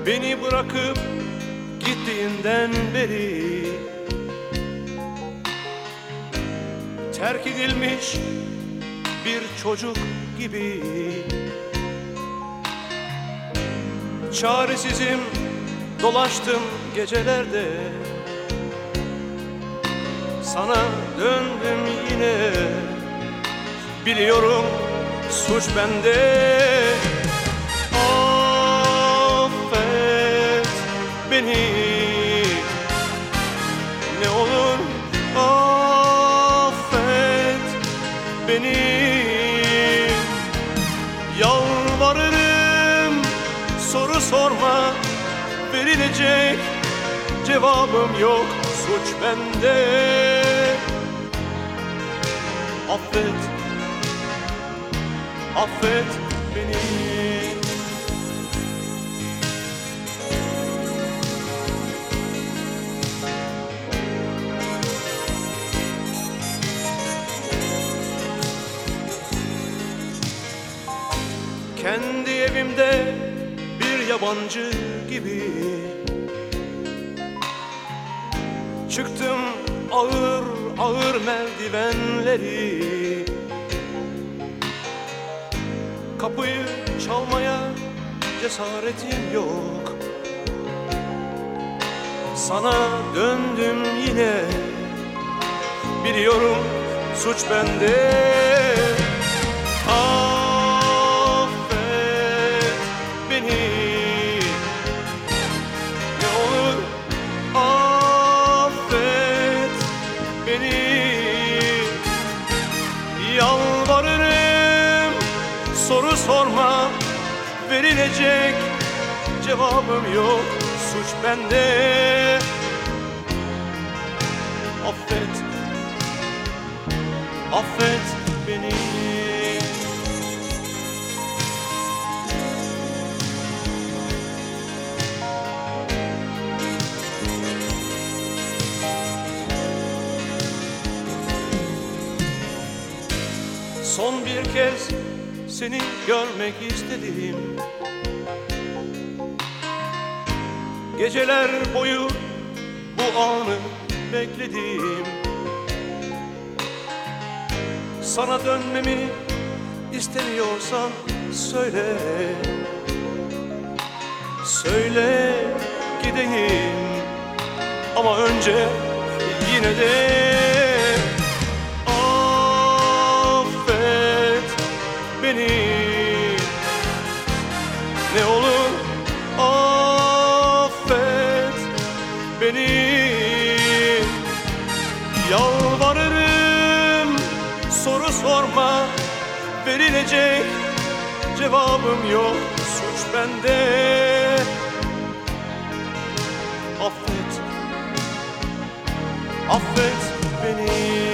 Beni bırakıp gittiğinden beri terk edilmiş bir çocuk gibi çaresizim dolaştım gecelerde. Sana döndüm yine, biliyorum suç bende. Affet beni, ne olur affet beni. Yalvarırım, soru sorma, verilecek cevabım yok, suç bende. Affet, affet beni. Kendi evimde bir yabancı gibi çıktım ağır ağır merdivenleri. Kapıyı çalmaya cesaretim yok. Sana döndüm yine, biliyorum suç bende. Affet beni, ne olur affet beni. Yalvarırım, soru sorma, verilecek cevabım yok, suç bende. Affet, affet beni. Son bir kez seni görmek istedim. Geceler boyu bu anı bekledim. Sana dönmemi istemiyorsan söyle, söyle gideyim. Ama önce yine de beni, ne olur affet beni. Yalvarırım, soru sorma, verilecek cevabım yok, suç bende. Affet, affet beni.